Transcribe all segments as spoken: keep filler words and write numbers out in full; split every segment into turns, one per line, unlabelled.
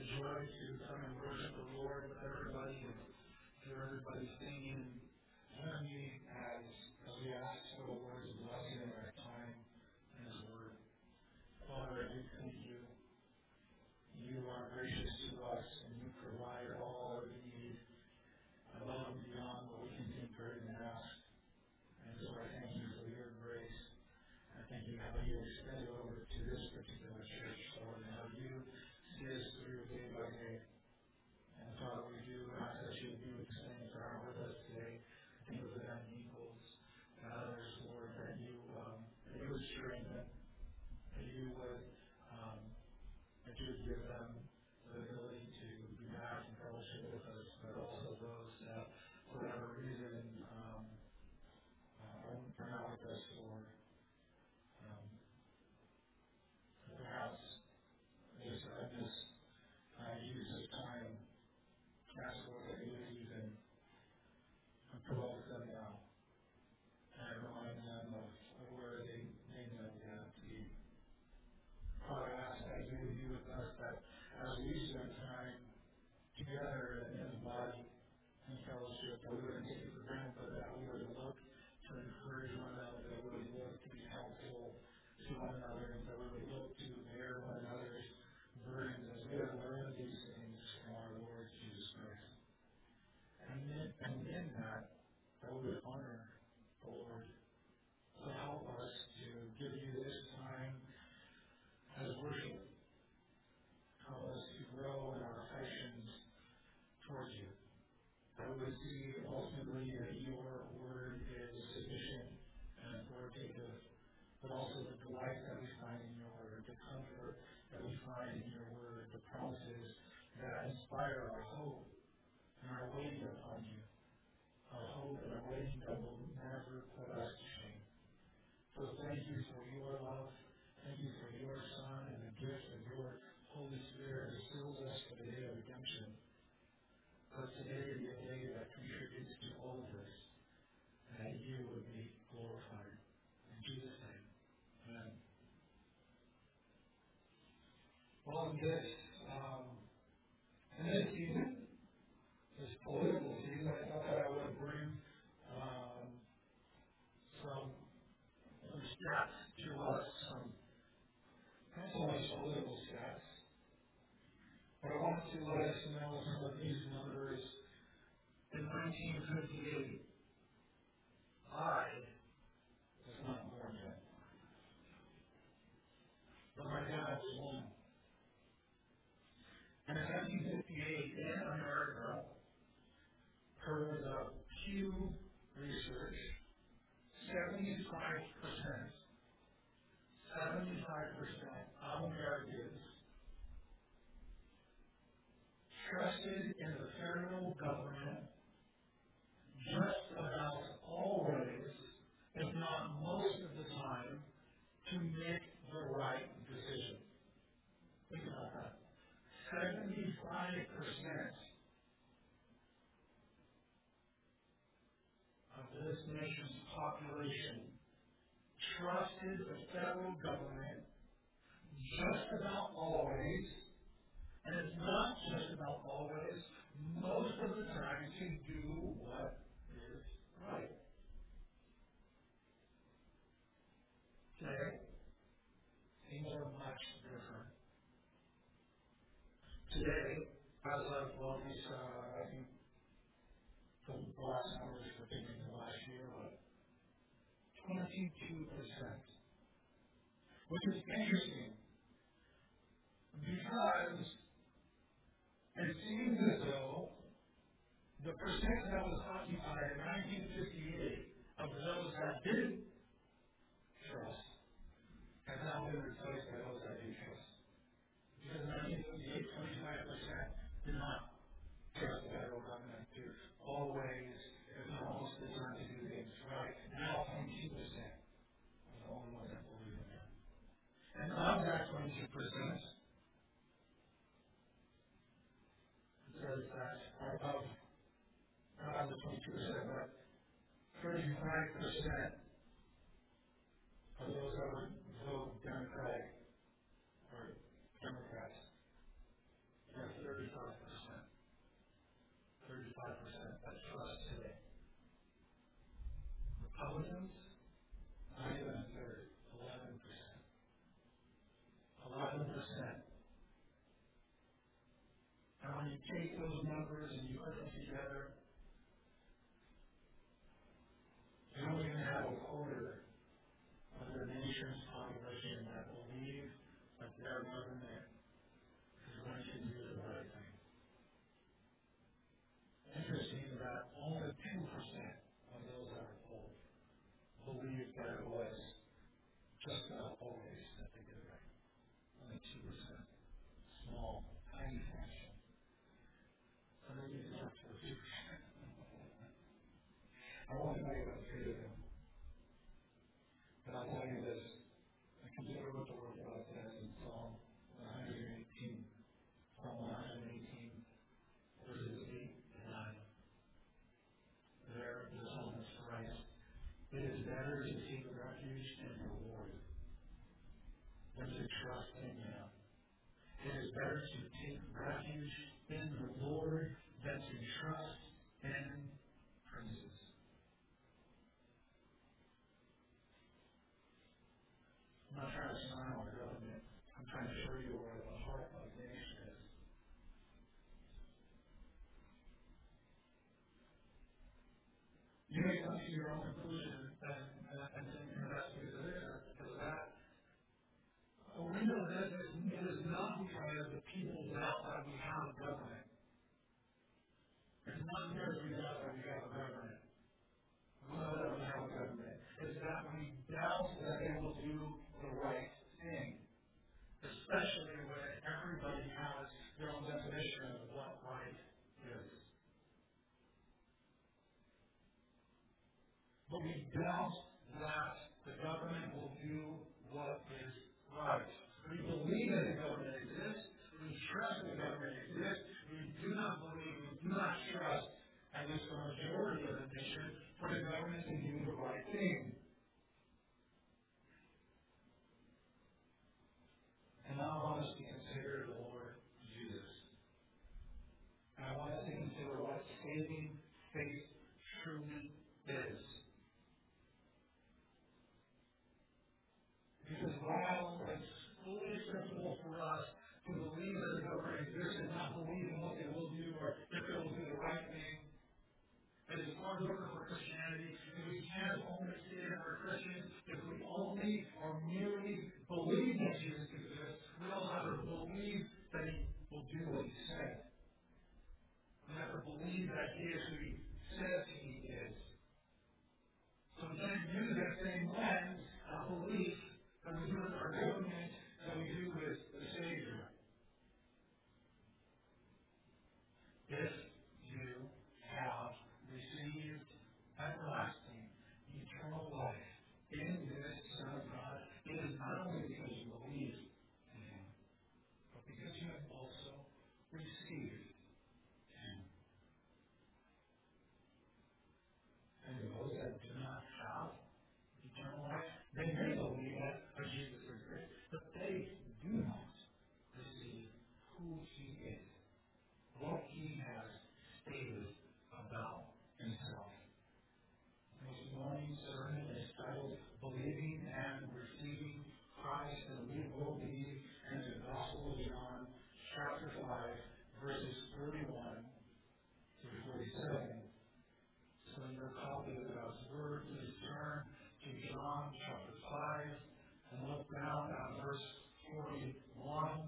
a joy to come and worship the Lord with everybody and hear everybody singing. Join me as, as we ask for the Lord's blessing in our time and His Word. Father, we thank you. You are gracious to us, and you provide all that we need above and beyond what we can think, pray, and ask. And so I thank you for your grace. I thank you how you extend it over to this particular church, Lord, and how you see us through day by day. And Father, we do ask that you be with the saints that are with us today. I think of the Van Eagles and others, Lord, that you, um, that you would strengthen, that you would, um, that you would give them the ability to be back in fellowship with us, but also those that, for whatever reason, um, uh, are not with us, Lord. Um, perhaps just I just uh, use this time to ask Lord that you would even provoke them now and remind them of, of where they may know they have to be. Father, I ask that you would be with us, that as we spend time together in the body and fellowship, that we wouldn't take it for granted, but that we would look to encourage one another, that we would look to be helpful to one another, and that we would look to bear one another's burdens as we have learned these things from our Lord Jesus Christ. And in, and in that, that we would honor the Lord. So help us to give you this time as worship. Help us to grow in our affections towards you. That we would see ultimately that your word is sufficient and authoritative, but also the delight that we find in your word, the comfort that we find in your word, the promises that inspire our hope and our waiting upon you. Our hope and our waiting that will never put us to shame. So thank you for your love. Thank you for your Son and the gift of your Holy Spirit who seals us for the day of redemption. Let today be a day that contributes to all of this, and that you would be glorified. In Jesus' name, amen. Well, in this, um, in this season, this political season, I thought that I would bring um, some, some stats to us, some not so much political stats, but I want to let us know some of these numbers. In nineteen fifty-eight, I was not born yet, but my dad was one. And in nineteen fifty-eight, in America, per the Pew Research, seventy-five percent, seventy-five percent of Americans trusted in the federal government just about always, if not most of the time, to make the right decision. Think about that. seventy-five percent of this nation's population trusted the federal government just about always, and it's not just about always, most of the time to do what is right. Today, things are much different. Today, as of, well, these, uh, I think the last numbers were taken in the last year, but twenty-two percent, which is interesting because it seems as though the percent that was occupied in nineteen fifty-eight of those that didn't trust has now been replaced by those that do trust. Because in nineteen fifty-eight, twenty-five percent did not trust the federal government to always, if not most of the time, to do things right. Now twenty-two percent are the only ones that believe in that. And of that twenty-two percent, it says that of, not of the twenty-two percent, but thirty-five percent of those that would vote Democratic or Democrats. Yes, you take those numbers and you put them together, you don't even have a quarter of the nation's population that believe that their government is going to do the right thing. Interesting that only two percent of those that are polled believe that it was just about always that they did it right. Only two percent. Small, tiny fraction. So they need to talk to the two percent. I want to make that clear to them. But I'll tell you this. I consider what the Word of God says in Psalm one eighteen. Psalm one eighteen, verses eight and nine. There, the psalmist writes, "It is better to take refuge in the Lord than to trust in man. It is better to take refuge in the Lord than to trust in princes." I'm not trying to smile on the government. I'm trying to show you where the heart of the nation is. You may come to your own conclusion and, and, and think that's because of this or because of that. But we know that it is not because the people doubt that we have a government. It's not because we doubt that we have a government. We know that we have a government. It's that we doubt that they will do the right thing. Especially when everybody has their own definition of what right is. But we doubt that the government will do what is right. We believe that the government exists. We trust the government exists. We do not believe, we do not trust, at least the majority of the nation, for the government to do the right thing. And now I want us to consider the Lord Jesus. And I want us to consider what saving faith truly is. Because while it's fully acceptable for us to believe that the government exists and not believe in what they will do or if they will do the right thing, it is hard work for Christianity. If we can't only say that we're Christians, if we only or merely believe that Jesus exists, we don't have to believe that He will do what He said. We have to believe that He is who He says He is. So we can't use that same lens of belief that we do with our government, that we do with the Savior. If you have received everlasting, eternal life in this Son of God, it is not only because you believe in Him, but because you have also received Him. And those that do not have eternal life, they may believe that Jesus is great, but they do not receive who He is, what He has stated about Himself. This morning's sermon is titled Believing and Receiving Christ, and we will be in the Gospel of John, chapter five, verses thirty-one through forty-seven. So in your copy of God's Word, please turn to John chapter five and look down at verse forty-one.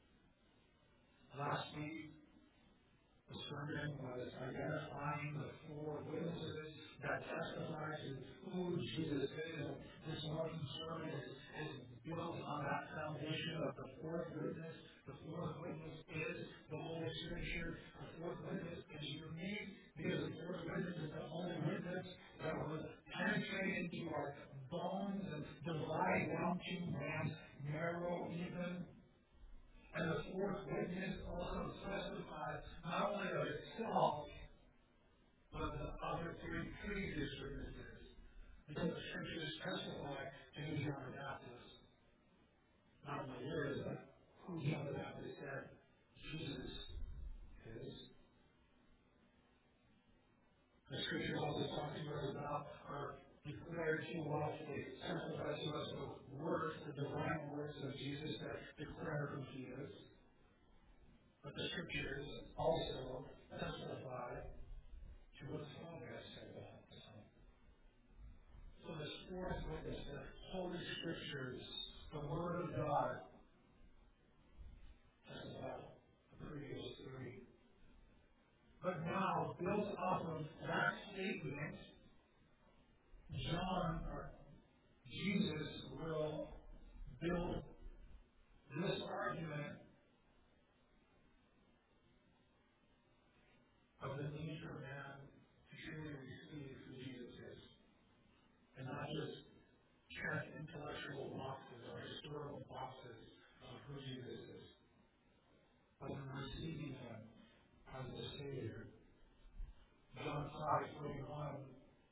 Last week, the sermon was identifying the four witnesses that testify to who Jesus is. This morning's sermon is, is built on that foundation of the fourth witness. The fourth witness is the Holy Scripture. The fourth witness is unique because the fourth witness is the only witness that will penetrate into our bones and divide down to man's marrow even. And the fourth witness also testifies not only of itself, but the other three previous witnesses. Because the Scriptures testify to John the Baptist. Not only is, but who John the Baptist said Jesus is. The Scriptures also talk to us about, or declare to us, they testify to us the works, the divine works of Jesus that declare who He is. The But the scriptures also testify to what the Father has said about the Son. So this fourth witness, the Holy Scriptures, the Word of God, testify the previous three. But now, built off of that statement, John, or Jesus, will build this argument of the need for man to truly receive who Jesus is. And not just check intellectual boxes or historical boxes of who Jesus is, but in receiving him as the Savior. John five forty-one.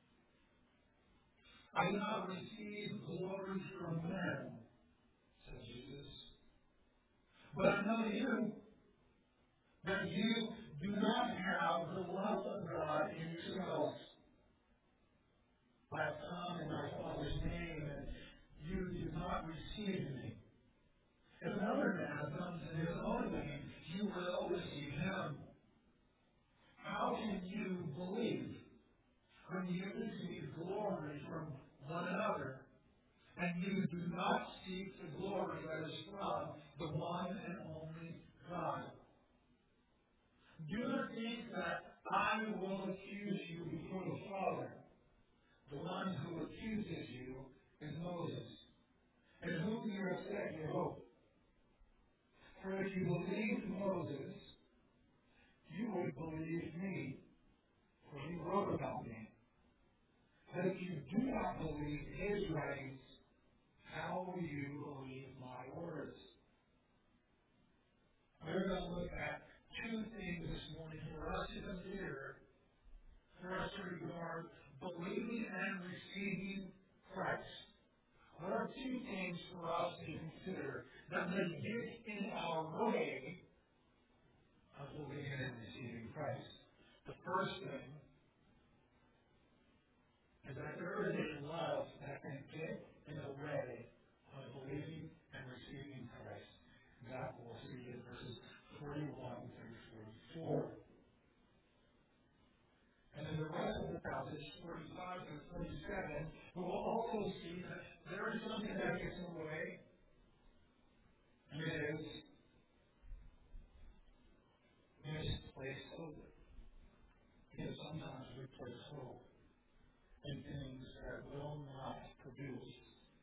I do not receive glory from men, said Jesus, but I know you, that you do not have the love of God in yourselves. I have come in my Father's name, and you do not receive me. If another man comes in his own name, you will receive him. How can you believe when you receive glory from one another, and you do not seek the glory that is from the one and only God? Do not think that I will accuse you before the Father. The one who accuses you is Moses, in whom you have set your hope. For if you believed Moses, you would believe me, for he wrote about me. But if you do not believe his writings, how will you believe my words? We're going to look at two things this morning for us to consider, for us to regard believing and receiving Christ. What are two things for us to consider that may get in our way of believing and receiving Christ? The first thing is that there is a love that can get in the way of believing and receiving Christ. That we'll see in verses forty-one through forty-four. And in the rest of the passage, forty-five through forty-seven, we will also see that there is something that gets in the way, and it is misplaced hope. Because sometimes we place hope in things that will not produce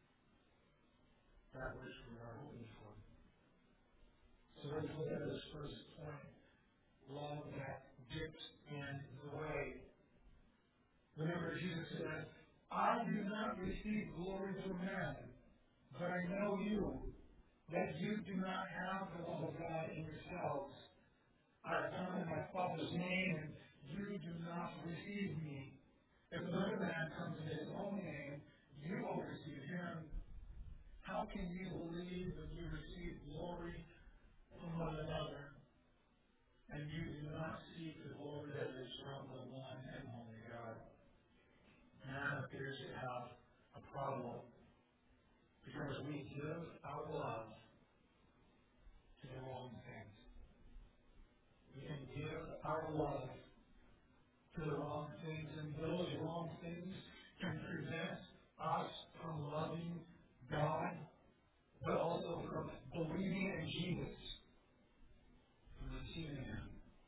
that which we are hoping for. So let's look at this first point, love that gets in the way. Remember, Jesus said, I do not receive glory from man, but I know you, that you do not have the love of God in yourselves. I have come in my Father's name, and you do not receive me. If another man comes in his own name, you will receive him. How can you believe when you receive glory from one another, and you do not seek the glory that is from the one and only God? Man appears to have a problem because we give our love to the wrong things. We can give our love to the wrong things, and those wrong things can prevent us from loving God, but also from believing in Jesus and receiving him.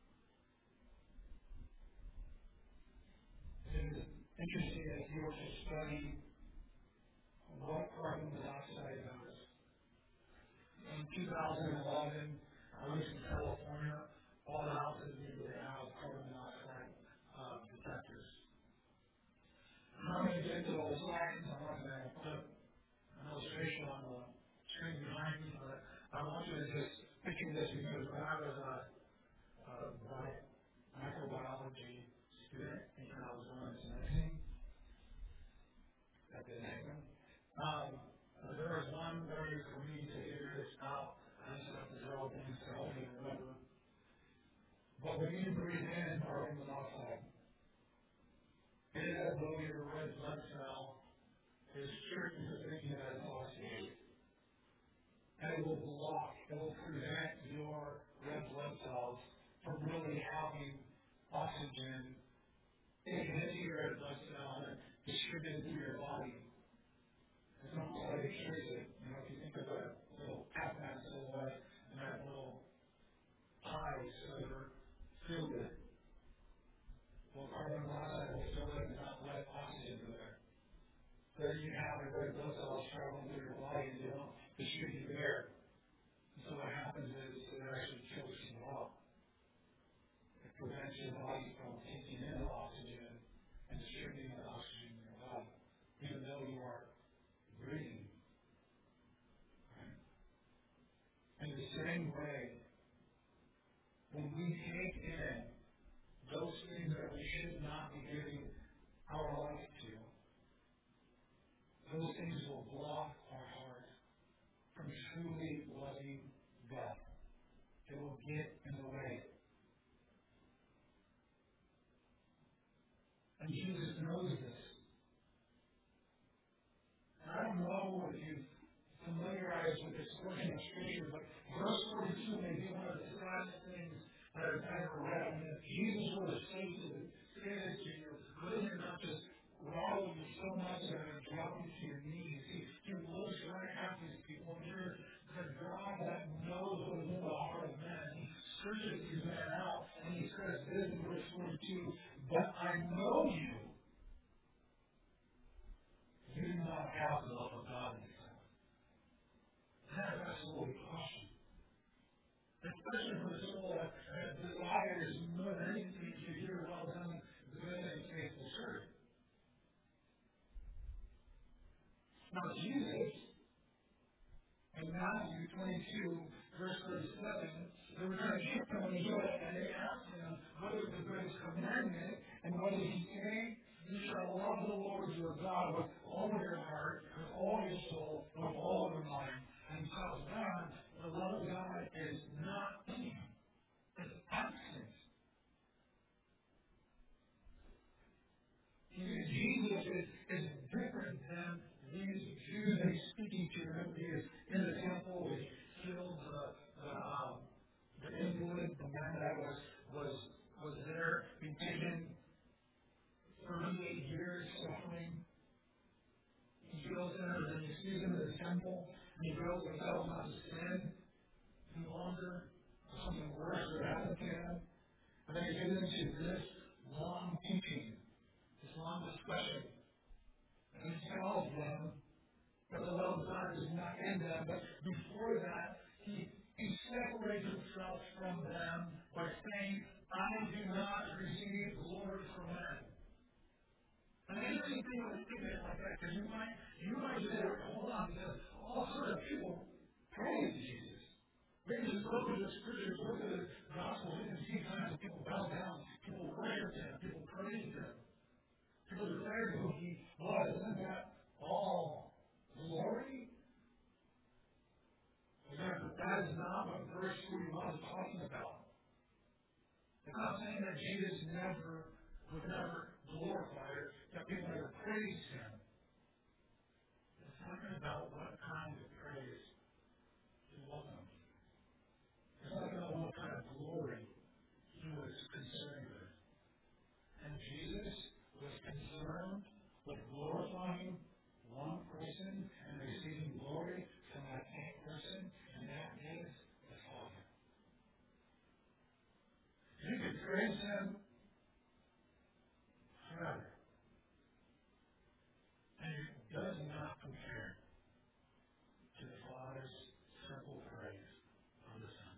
It is interesting if you were to study what carbon monoxide does. In two thousand eleven, at least in California, all the houses needed to have carbon monoxide uh, detectors. I'm going to get to those slides. I'm not going to put an illustration on the screen behind me, but I want you to just picture this because when I was a, a microbiology student, and I was going to nursing, that didn't happen. Um, there was one way for me to figure this out. I just have to draw things to help me remember. But when you breathe in carbon monoxide, it is as though your red blood cell is tricking the thinking that it's oxygen. And it will block, it will prevent your red blood cells pumping oxygen into your red blood cell and distributed through your body. It's almost like it carries it. You know, if you think of a little Pac-Man silhouette and that little pie silver filled it. Well, carbon monoxide will fill it and not let oxygen go there. There you have the red blood cells traveling through your body and they don't distribute air. And so what happens is it actually kills you off. It prevents your body from taking in oxygen and distributing the oxygen in your body, even though you are breathing. Right? In the same way, when we take in those things that we should not be giving our life to, those things will block our heart from truly loving God. They will get in the way. And Jesus knows this. And I don't know if you've familiarized with this portion of Scripture, but verse forty-two may be one of the saddest things that I've ever read. I mean, if Jesus were to say to the say this to you, wouldn't it not just rattle you so much that it would drop you to your knees? He, he looks right at these people, and you're the God that knows what is in the heart of man. He searches these men out, and he says this in verse forty-two, but I know you. You do not have the love of God in yourself. That is absolutely caution. Especially for the soul that desires more than anything to hear well done, good and faithful servant. Now Jesus, in Matthew twenty-two, verse thirty-seven, they were trying to trick him when he did it, and they asked him, what is the greatest commandment? And what did he say? You shall love the Lord your God with all your heart, with all your soul, and with all your mind. And because God, the love of God is not in you. It's absent. Jesus is, is different than these Jews that he's speaking to. Remember, he is in the temple. He healed the, the, um, the invalid, the man that was, was, was there, being taken thirty-eight years suffering. He goes in and he sees him in the temple, and he goes and tells him not to sin any longer. Something worse would happen to him. And then he gets into this long teaching, this long discussion. And he tells them that the love of God is not in them, but before that, he, he separates himself from them by saying, I do not receive glory from men. And I usually think of it like that, because you might, you might say, hold on, because all sorts of people praise Jesus. Maybe just look at the scriptures, look at the gospel, and see times that people bow down, people worship him, people praise him, people declare who he was. Isn't that all glory? Remember, that is not what verse forty-one is talking about. It's not saying that Jesus never would never glorify it, that people never praised him. It's talking about what kind of praise he welcomed. It's talking about what kind of glory he was concerned with. And Jesus was concerned with glorifying one person and receiving glory from that same person, and that is the Father. You can praise him forever. And it does not compare to the Father's simple praise of the Son.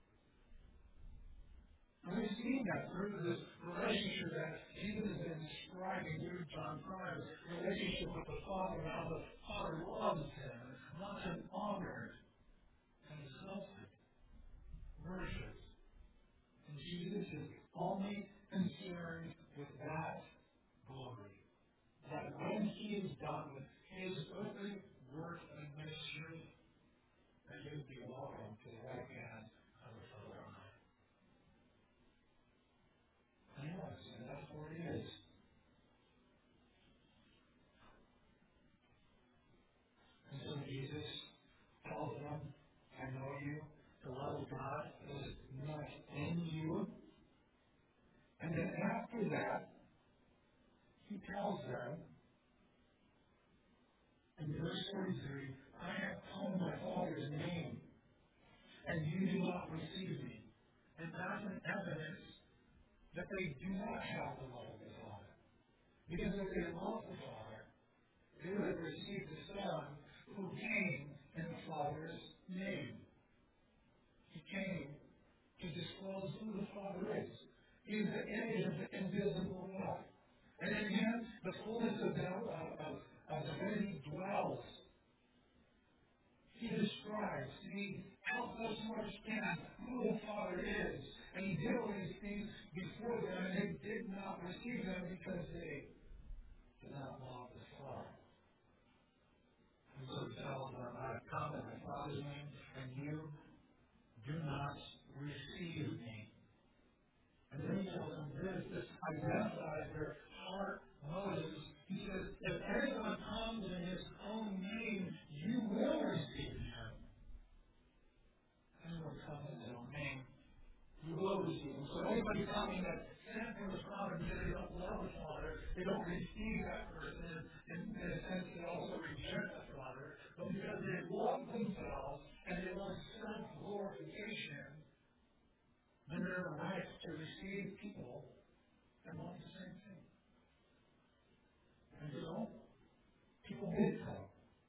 And we've seen that through this relationship that Jesus has been describing through John five, this relationship with the Father, how the Father loves him, wants him honored, and exalted, worshipped. And Jesus is only concerned with that glory. That when he is done with his earthly work and ministry, that he would be welcomed to the right hand of the Father on high. And yes, and that's where he is. And so Jesus forty-three, I have come in my Father's name, and you do not receive me. And that's an evidence that they do not have the love of the Father. Because if they love the Father, they would have received the Son who came in the Father's name. He came to disclose who the Father is. He is the image of the invisible God. And in him, the fullness of, of, of, of divinity dwells. He describes, he helps us to understand who the Father is. And he did all these things before them, and they did not receive them because they did not love the Father. And so he tells them, I have come in my Father's name, and you do not receive me. And then he tells them this, this identifies their heart motives. He says, if anyone comes in his own name, you will receive him. Anyone comes in his own name, you will receive him. So anybody coming that sent from the Father because they don't love the Father, they don't receive that person, and in a sense they also reject the Father, but because they love themselves and they want self-glorification, then they're right to receive people that want the same thing. And so, people did come.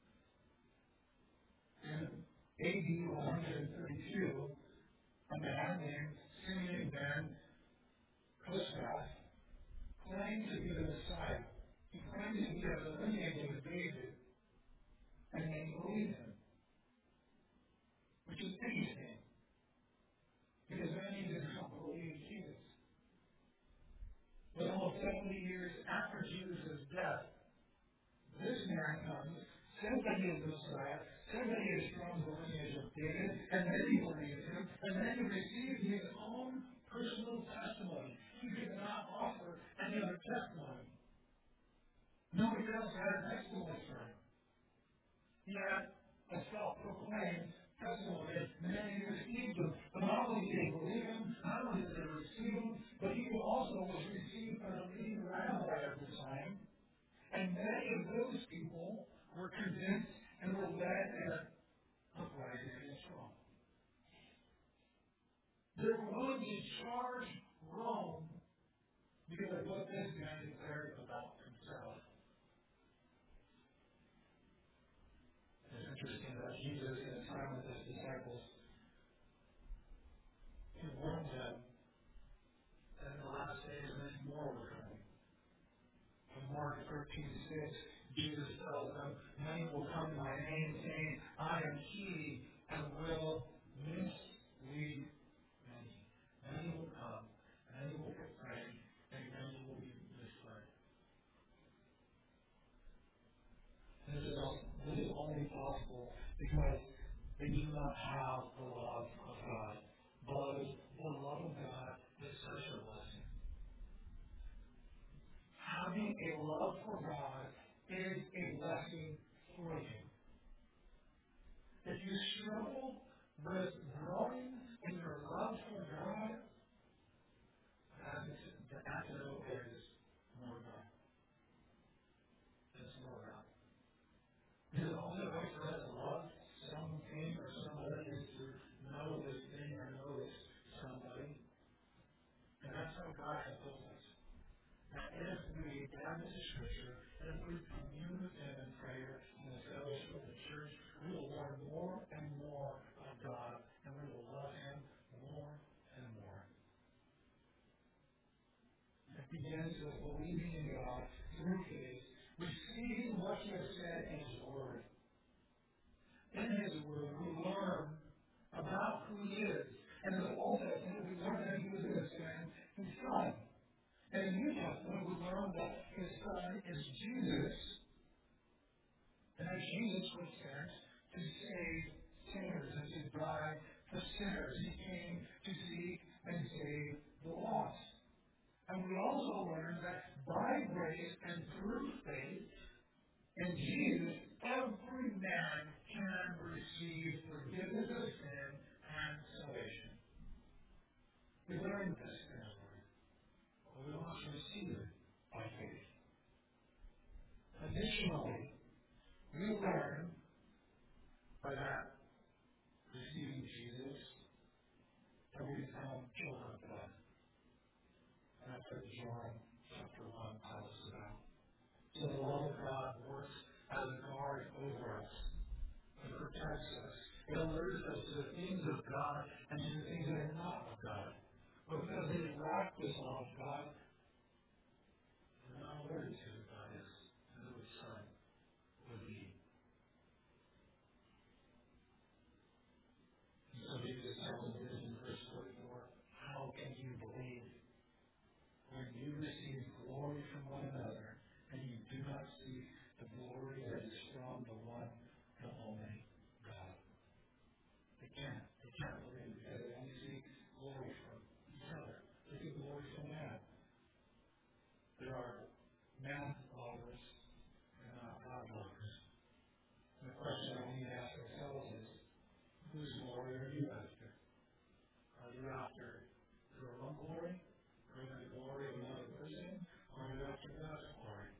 In A D one thirty-two, a man named Simeon ben Kosrath claimed to be the Messiah. He claimed to be of the lineage of David, and they believed him. Which is interesting, because many did not believe Jesus. But almost seventy years after Jesus' death, this man comes, says that he is the Messiah, says that he is from the lineage of David, and then he believes him, and then he receives his own personal testimony. He did not offer any other testimony. Nobody else had a testimony for him. He had a self-proclaimed testimony, and many received him. But not only did they believe him, not only did they receive him, but he also was received as a leading rabbi at the time. And many of those people were convinced and were led in an uprising against Rome. They were willing to charge Rome because of what this man declared about himself. It's interesting that Jesus, in his time with his disciples, he warned them that in the last days many more were coming. In Mark thirteen six, Jesus tells them, many will come in my name, saying, I am he, and will mislead many. Many will come, many will proclaim, and many will be misled. This is, also, this is only possible because they do not have the love of God. But the love of God is such a blessing. Having a love for God is a blessing for you. If you struggle with growing in your love for God, the antidote is more God. It's more God. Because the only way for us to love something or somebody is to know this thing or know this somebody. And that's how God has built us. Now, if we dive into Scripture, if we commune with Him in prayer and the fellowship of the church, we will learn more and more of God, and we will love Him more and more. It begins with believing in God through faith, receiving what He has said in His Word. In His Word, we learn about who He is. And in the Old Testament, we learn that He was going to send His Son. And in the New Testament, we learn that His Son is Jesus. And that Jesus was sent to save sinners and to die for sinners. He came to seek and save the lost. And we also learn that by grace and through faith in Jesus, every man can receive forgiveness of sin and salvation. We learned this in His Word. But we must receive it by faith. Additionally, we learn that we become children of God. And that's what John chapter one tells us about. So the love of God works as a guard over us. It protects us. It alerts us to the things of God and to the things that are not of God. But because they lack this love of God, we're not alerted to who God is and who His Son would be. And so Jesus tells us in verse forty-four, how can you believe when you receive glory from one another and you do not see the glory that is from the one, the only God? They can't. They can't believe because they only see glory from each other. They see glory from man. There are man lovers and not God lovers. And the question that we need to ask ourselves is, whose glory are you after? Are you after your own glory? Or the glory of another person? Or are you after God's glory?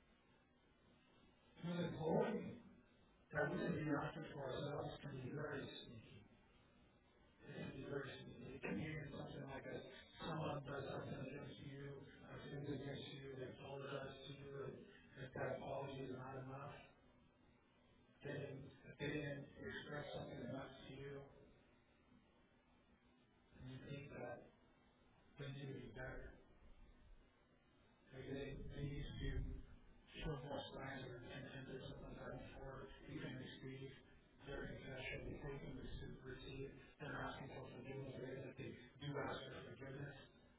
And the glory that we can be after for ourselves can be very sneaky. It can be very sneaky. It can be something like a, someone does something against you, or sins against you, they apologize to you, and if that apology is not enough, they didn't, if they didn't express something enough to you, and you think that they need to be better. Maybe they, they need to do show more signs of repentance or something like that before you can receive their confession, before you can receive, receive them asking for forgiveness, or that they do ask for forgiveness.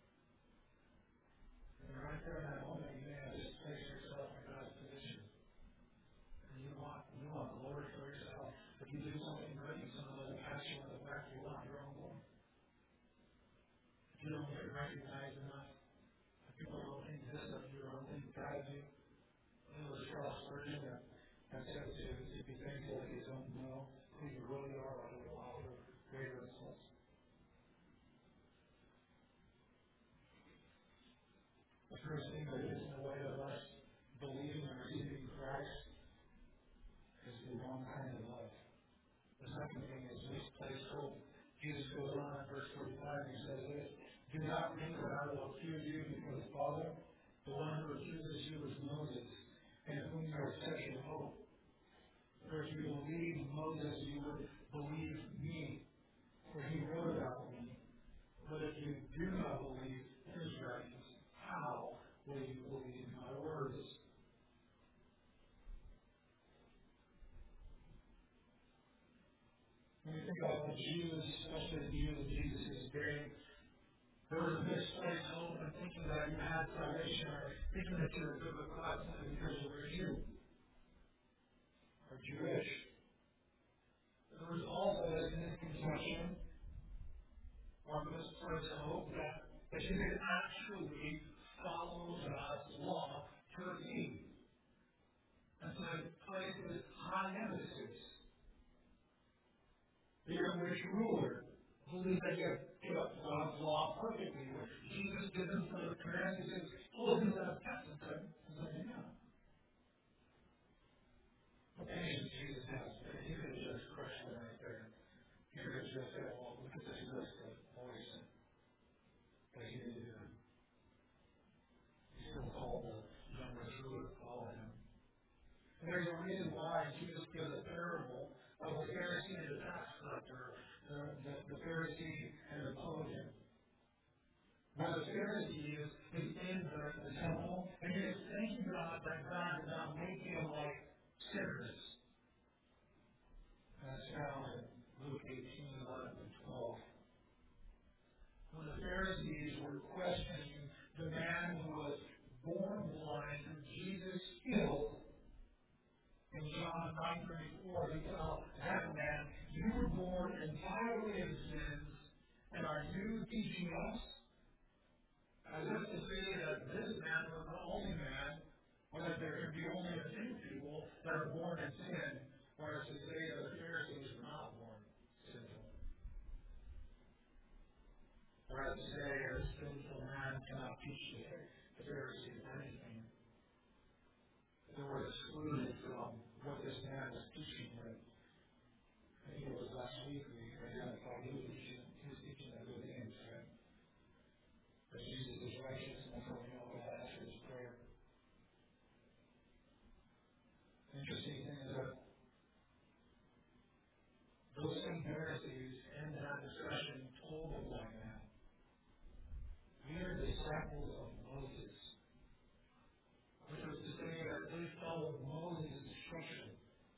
And right there in that moment, you may have just placed yourself in God's position. And you want, you want glory for yourself. If you do something great and someone doesn't pass you on the back, you want your own glory. If you don't get recognized enough, if people don't think this of you or don't think God of you, it was Charles Spurgeon that, that said to, to be thankful that you don't know who you really are, or it will offer greater insults. The first thing that is in the way of us believing and receiving Christ is the wrong kind of love. The second thing is misplaced hope. Jesus goes on in verse forty-five and he says this, do not think that I will accuse you before the Father. The one who accuses you is Moses, in whom you are set your hope. For if you believe Moses, you would believe me, for he wrote about me. But if you do not believe his writings, how will you believe my words? When you think about the Jews, especially the Jews of Jesus' day, there was a misplaced hope in thinking that you had salvation, or thinking that you were good with God simply because you were a Jew or Jewish. There was also this misconception or misplaced hope that, that you could actually follow God's law to a T. And so it placed this high emphasis. The Jewish ruler believed that he had kept God's law perfectly. When Jesus did them for the parents, he says, oh, isn't that a test? And said, yeah. What patience Jesus has. He could have just crushed them right there. He could have just said, well, look at this list of poison. But he didn't do it. He still called the younger ruler to follow him. And there's a reason why Jesus gives a parable of the Pharisee and the tax collector, the, the, the Pharisee and the publican. Where the Pharisee is, is in the, the temple, and he is thanking God that God did not make him like sinners. That's found in Luke eighteen, eleven, and twelve. When the Pharisees were questioning the man who was born blind, who Jesus healed, in John nine thirty-four, they tell that man, you were born entirely in sins, and are you teaching us? As if to say that this man was the only man, or that there can be only a few people that are born in sin, or as to say that the Pharisees were not born sinful. Or as to say that a sinful man cannot teach the Pharisees anything. They were excluded from what this man was teaching them. I think it was last week we identified he was teaching, he was teaching them good disciples of Moses, which was to say that they followed Moses' instruction.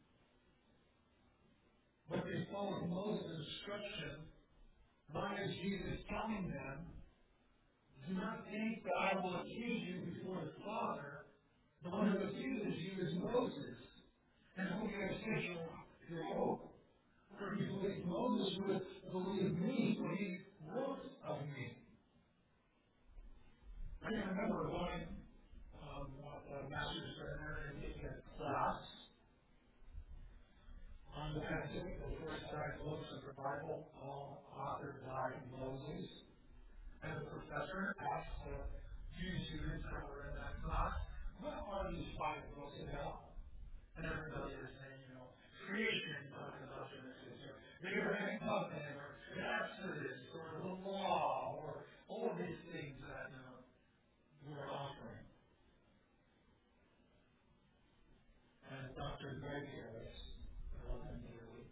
But they followed Moses' instruction, why is Jesus telling them, do not think that I will accuse you before the Father. The one who accuses you is Moses, and whom you have set your, your hope. For if you believe Moses, you would believe me, for he wrote of me. I can remember going um, at a master's seminary and taking a class on the Pentateuch, the first five books of the Bible, all authored by Moses. And the professor asked the few students that were in that class, what are these five books about? And everybody was saying, you know, creation, talking about Genesis, or the Abrahamic covenant, or the Exodus, or the law, or all of these things that, you know, we're offering. And Doctor Greg Harris, I love him dearly,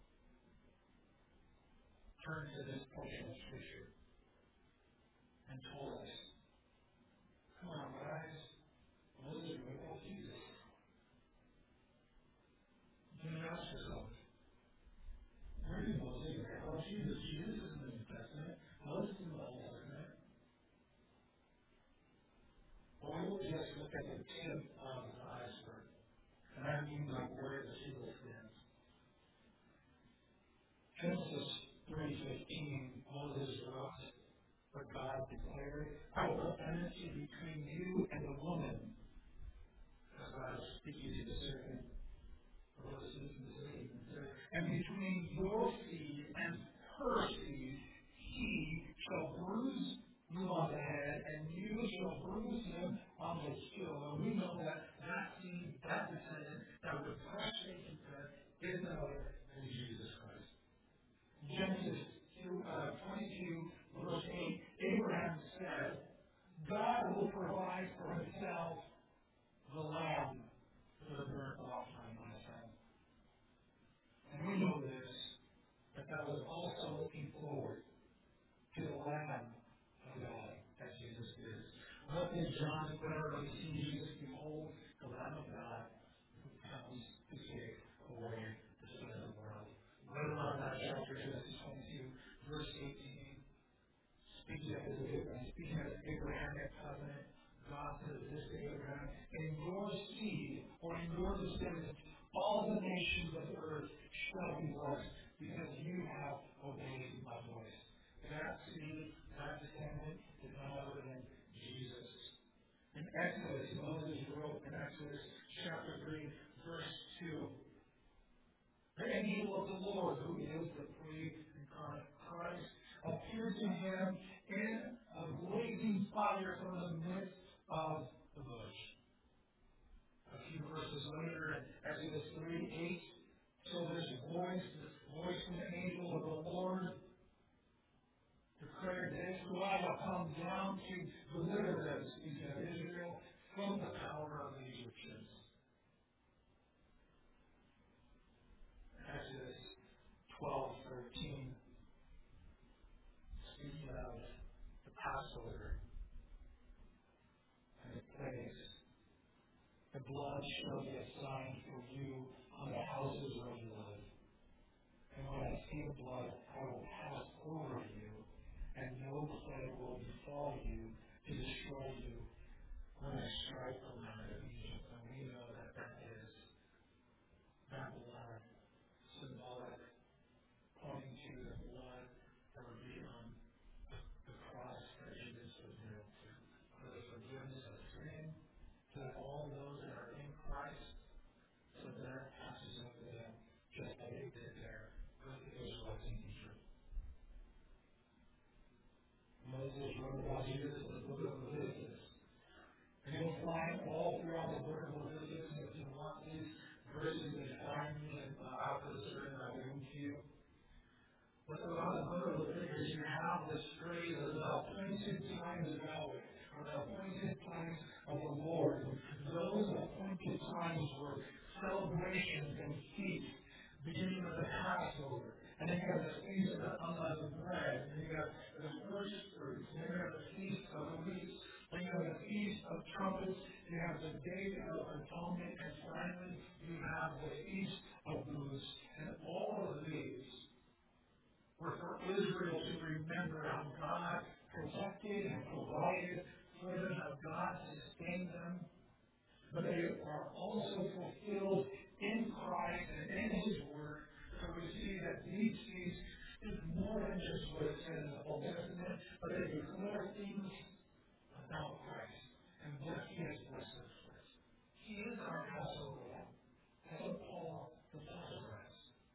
turned to this portion of Scripture and told us, come on, guys, Moses wrote about Jesus. You can ask yourself, where did Moses write about Jesus? Jesus is in the New Testament. Moses is in the Old Testament. Well, we will just look at the tip of the iceberg. And I mean like where the seal stands. Genesis three fifteen, Moses wrote, but God declared, I will put enmity between you and the woman. As God was speaking to the serpent, or the seed and the seed, and between your seed and her seed, he shall bruise you on the head, and you shall bruise him on the heel. And we know that that seed, that descendant, that would crush Satan's head, is none other than Jesus Christ. Genesis uh, twenty-two, verse eight, Abraham said, God will provide for himself the lamb for the burnt offering, my son. And we know this, that that was also looking forward to the Lamb of God, as Jesus is. What did John declare when he seen Jesus? Behold, the Lamb of God who comes to take away the sin of the world. Later on in that chapter, Genesis twenty-two, verse eighteen, speaking of the speaking of the Abrahamic covenant, God says this to Abraham, in your seed, or in your descendants, all the nations of the earth shall be blessed, because you have obeyed my voice. That seed, that descendant, is none other than Jesus. In Exodus, Moses wrote in Exodus chapter three, verse two, the angel of the Lord, who is the pre-incarnate Christ, appeared to him in a blazing fire from the midst of the bush. A few verses later, in Exodus three eight, so this voice, this voice from the angel of the Lord, declared this, so I will come down to deliver them, speaking of Israel, from the power of the Egyptians. Exodus twelve thirteen, speaking of the Passover and the plagues, the blood shall be a sign for you on the houses where you live. And when I see the blood, I will pass over you, and no plague will befall you to destroy you when I strike the land of Egypt. And we know that that is that blood, symbolic, pointing to the blood that would be on the, the cross that Jesus was nailed to, for the forgiveness of sin, to all those that are in Christ, so that passes over them, just like it did there with the Israelites in Egypt. Moses wrote about Jesus in the book of Leviticus. And you'll find all throughout the book of Leviticus, if you want these verses to find me and uh, out of the sermon I will to you. But throughout the book of Leviticus, you have this phrase about appointed times of Yahweh, or the appointed times of the Lord. Those appointed times were celebrations and feasts, beginning with the Passover. And then you have the Feast of Unleavened Bread. And you have the first fruits. And then you have the Feast of the Weeks. of Trumpets, you have the Day of Atonement, and finally you have the Feast of Booths. And all of these were for Israel to remember how God protected and provided for them, how God sustained them. But they are also fulfilled in Christ and in His Word. So we see that these feasts is more than just what it says in the Old Testament, but they declare things about Christ and what He has blessed us with. He is our Passover Lamb. That's what Paul the Apostle writes.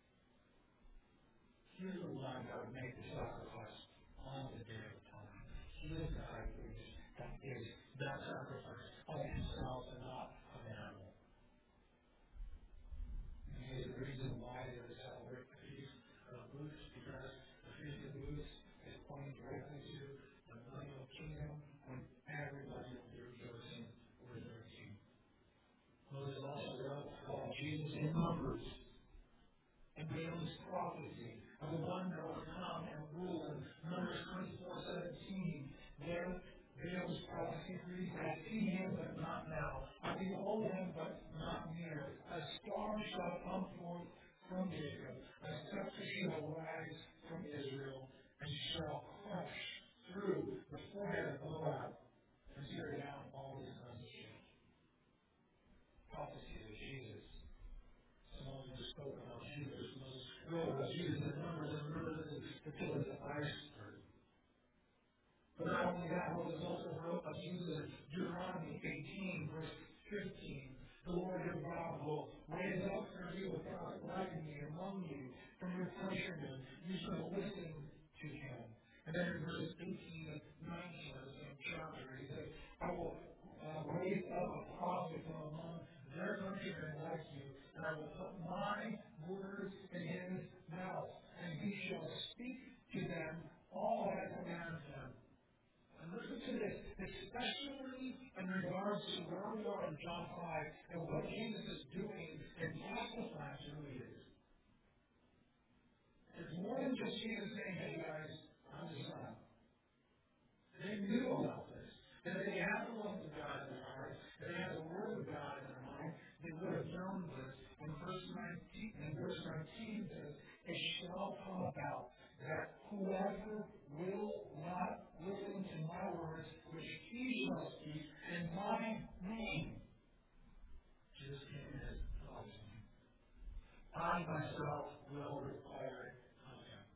He is the one that would make the sacrifice on the Day of Atonement. He is the high priest that is that sacrifice of Himself and not of an animal. And He is the reason why they would celebrate the Feast of Booths, because the Feast of Booths is pointing directly to the millennial kingdom when everybody will be rejoicing with their King. Moses also wrote about Jesus in Numbers and Balaam's prophecy of the one that will come and rule in Numbers twenty-four seventeen. There, Balaam's prophecy reads, I see him, but not now. I behold him, but not near. A star shall come forth from Jacob. A scepter shall rise from Israel, and shall crush through the forehead of Moab and tear down all his sons of Jacob. Prophecy of Jesus. Someone who spoke about Jesus. Moses wrote about Jesus in Numbers, and remember this is the tip of the iceberg. But not only that, Moses also wrote of Jesus in Deuteronomy eighteen, verse fifteen. The Lord your God will raise up for you a prophet like me among you from your countrymen. You shall listen to him. And then in verses eighteen and nineteen of the same chapter, he says, I will uh, raise up a prophet from among their countrymen like you, and I will put my words in his mouth, and he shall speak to them all that I command him. And listen to this, especially in regards to where we are in John five and what Jesus is doing and testifying to who He is. It's more than just Jesus saying, hey guys, I'm the Son. They knew about this. That they had the love of God in their heart, that they had the Word of God in their mind, they would have known this. In verse nineteen, and verse nineteen says, it shall come about that whoever will not listen to my words, which he shall speak in my name. Jesus came in his Father's name. I myself will require it of him.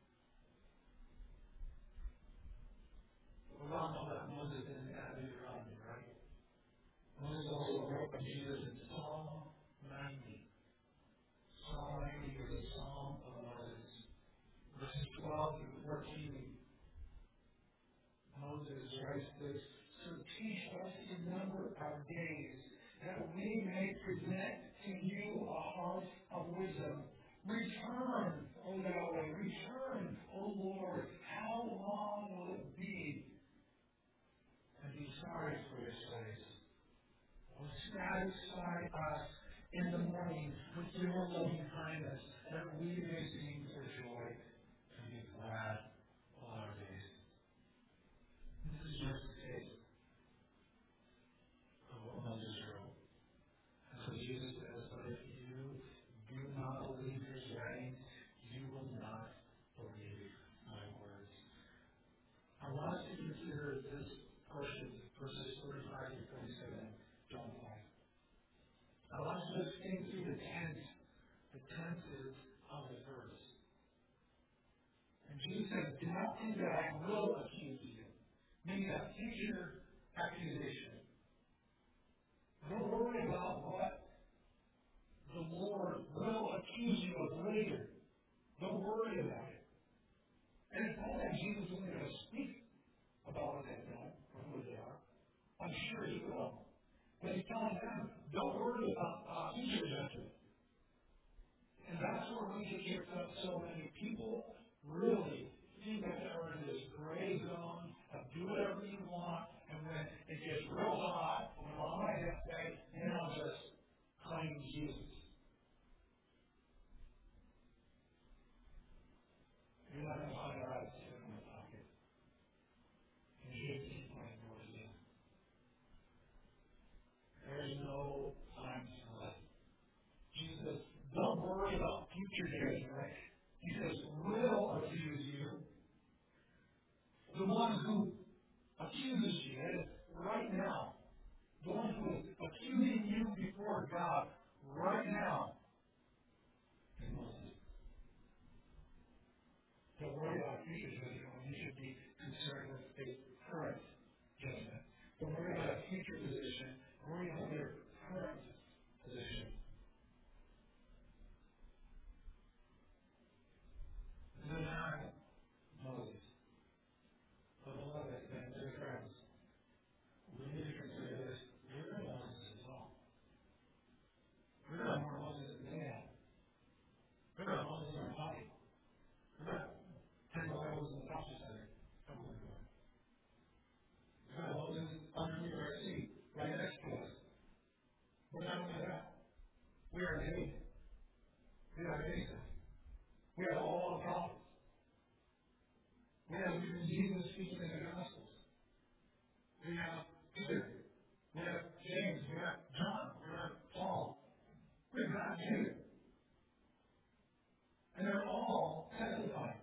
We all know that Moses didn't have Deuteronomy, right? Moses also wrote of Jesus in Psalm ninety. Psalm ninety is a psalm of Moses. Verses twelve through fourteen. Moses writes this, so teach us to number our days, that we may present to you a heart of wisdom. Return, O Yahweh, return, O Lord, how long will it be? And be sorry for your slaves. O satisfy us in the morning with your loving kindness, that we may sing for joy and be glad all our days. This is just a taste of what Moses wrote. And so Jesus says, but if you do not believe his writings, you will not believe my words. I want us to consider this portion, verses thirty-five to forty-seven, John five. I want you to think through the tense, the tenses of the verse. And Jesus says, do not think that I will accuse you. Meaning a future accusation. Don't worry about what the Lord will accuse you of later. Don't worry about it. And it's not that Jesus isn't going to speak about what they've done or who they are. I'm sure he will. But he's telling them, don't worry about uh, future judgment. And that's where we get tripped up. So many people really think that they're in this gray zone of do whatever you want, and when it gets real hot, when I'm on my deathbed, then I'll just claim Jesus. You're not going to find a right sitting in my pocket. And Jesus is playing towards you. accuses you, that is right now, the one who is accusing you before God right now, is Moses. Don't worry about future judgment when you should be concerned with a current judgment. Don't worry about a future position. Worry about your current position. Deny Moses. But beloved and dear friends, we need to consider this. We're not Moses at all. We're not more Moses than they are. We're not Moses in our body. We're not ten Bibles in the Pastor Center. We're not Moses underneath our seat, right next to us. But not only that, we are made. We are Jesus. We have all the prophets. We have even Jesus speaking in the Gospels. We have Peter. We have James. We have John. We have Paul. We have Jude. And they're all testifying.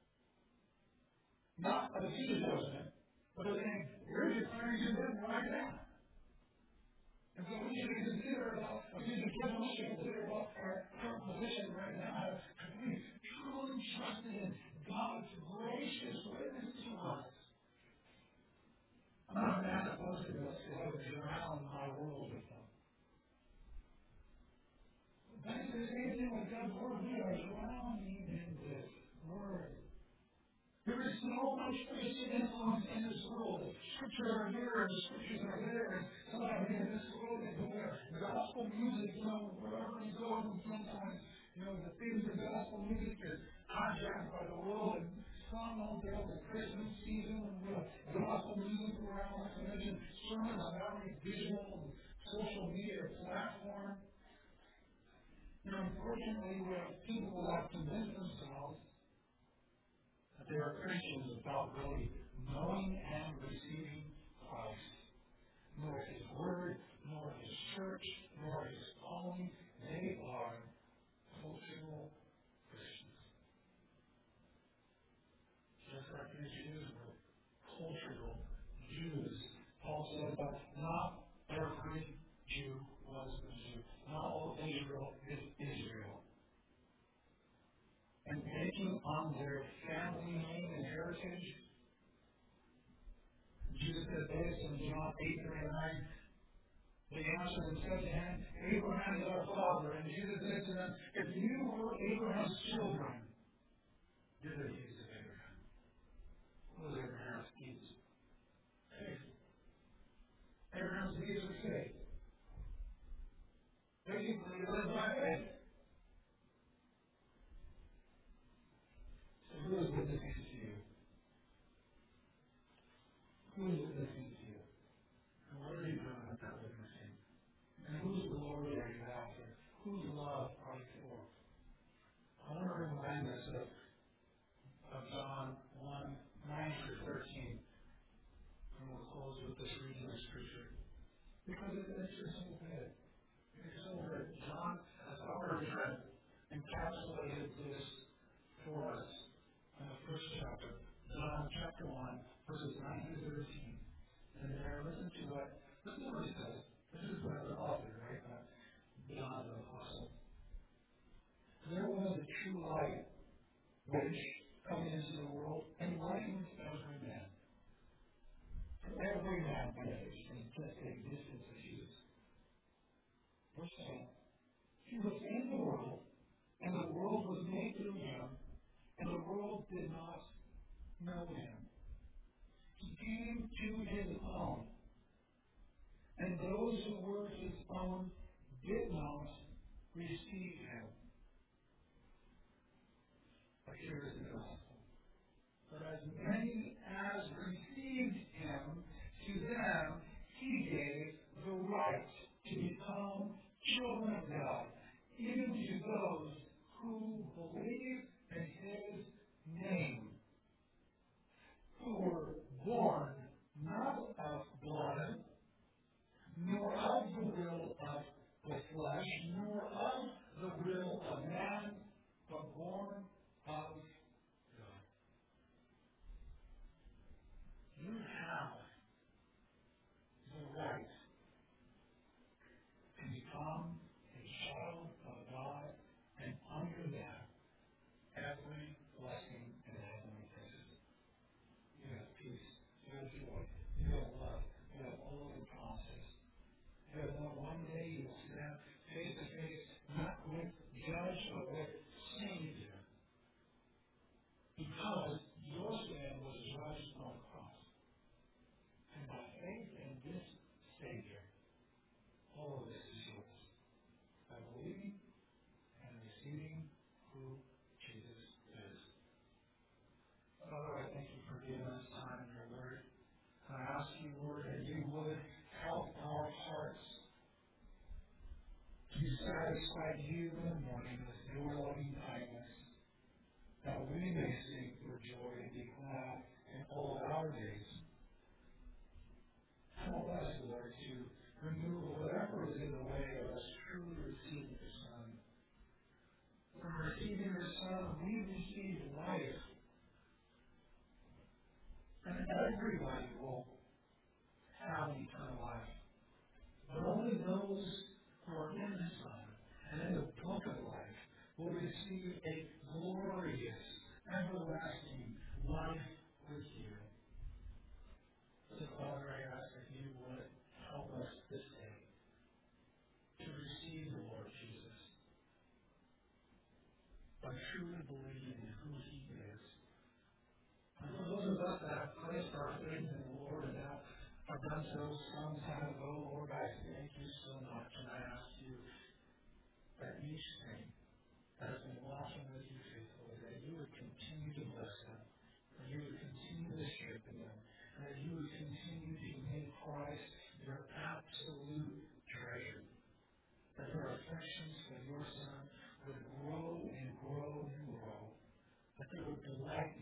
Not of the future judgment, but they're saying, we're declaring to them right now. And so we should consider about a future judgment. We should consider about our current position right now. Have we truly trusted in God's gracious witness to us? I'm not mad at most of us who have drowned my world with them. That's the same thing with God's Word. We are drowning in this Word. There is so much Christian influence in this world. The scriptures are here and the scriptures are there. And sometimes in this world they put their gospel music, you know, wherever you go, and sometimes, you know, the things of gospel music is hijacked by the world and sung all day the Christmas season and the gospel music around, like I mentioned, sermons on every visual and social media platform. You know, unfortunately, we have people who have convinced themselves that they are Christians without really knowing and receiving Christ. Nor His Word, nor His church, nor His calling. They are cultural Christians. Just like the Jews were cultural Jews. Paul said that not every Jew was a Jew. Not all Israel is Israel. And taking on their family name and heritage, Jesus said this in John eight thirty-nine. They answered and said to him, Abraham is our father. And Jesus said to them, if you were Abraham's children, you're the seeds of Abraham. What was Abraham's seeds? Faith. Abraham's seeds were faith. Basically, he lived by faith. So who is witnessing to you? Who is witnessing to you? And what are you doing with that witnessing? And whose glory are you after? Whose love are you for? I want to remind us of, of John one, nine through thirteen. And we'll close with this reading of Scripture. Because it, it's just so good. It's so good. John has already encapsulated this for us in the first chapter. John chapter one, verses nine through thirteen. And there, listen to what, listen to what he says. This is uh, the author, right? Uh, John the Apostle. There was a true light which coming into the world enlightens every man. For every man benefits from just the existence of Jesus. Verse ten. He was in the world, and the world was made through him, and the world did not know him. He came to his own, and those who were his own did not receive him. But here is the gospel. But as many as received him, to them he gave the right to become children of God, even to those who believe in his name, who were born not of blood, nor of the will of the flesh, nor of the will of man, but born of God. You have satisfy you in the morning with your loving kindness, that we may sing for joy and be glad in all our days. Help us, Lord, to remove whatever is in the way of us truly receiving your Son. From receiving your Son, we receive life. And everybody will have eternal life. But only those who are in the Son and in the book of life will receive a glorious, everlasting life with you. So, Father, I ask that you would help us this day to receive the Lord Jesus by truly believing in who he is. And for those of us that have placed our faith in the Lord and now have done so some time ago, Lord, I thank you so much, and I ask you that each thing that has been walking with you faithfully, that you would continue to bless them, that you would continue to strengthen them, and that you would continue to make Christ your absolute treasure, that their affections for your Son would grow and grow and grow, that they would delight